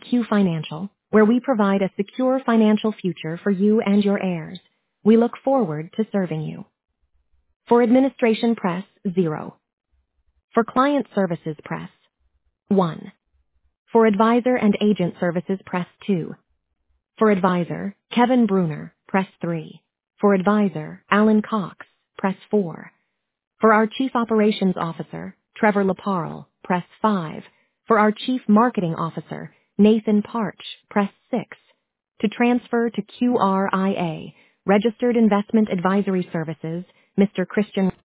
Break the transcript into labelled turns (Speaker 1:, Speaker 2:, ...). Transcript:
Speaker 1: Q Financial, where we provide a secure financial future for you and your heirs. We look forward to serving you. For administration, press 0. For client services, press 1. For advisor and agent services, press 2. For advisor, Kevin Bruner, press 3. For advisor, Alan Cox, press 4. For our Chief Operations Officer, Trevor Leparle, press 5. For our Chief Marketing Officer, Nathan Parch, press 6. To transfer to QRIA, Registered Investment Advisory Services, Mr. Christian